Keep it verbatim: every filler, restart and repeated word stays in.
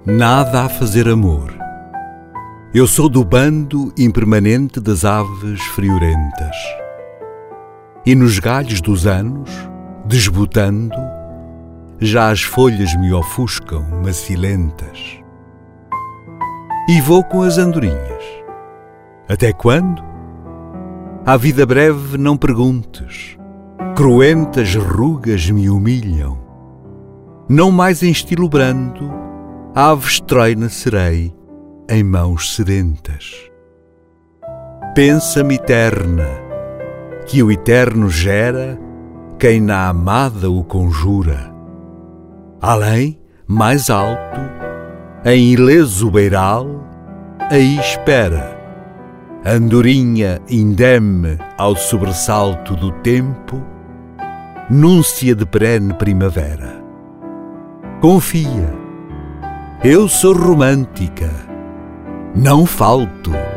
Nada a fazer amor. Eu sou do bando impermanente das aves friorentas. E nos galhos dos anos, desbotando, já as folhas me ofuscam macilentas. E vou com as andorinhas. Até quando? À vida breve não perguntes. Cruentas rugas me humilham. Não mais em estilo brando, ave estreina serei em mãos sedentas. Pensa-me eterna, que o eterno gera quem na amada o conjura. Além, mais alto, em ileso beiral, aí espera. Andorinha indeme ao sobressalto do tempo, núncia de perene primavera. Confia, eu sou romântica, não falto.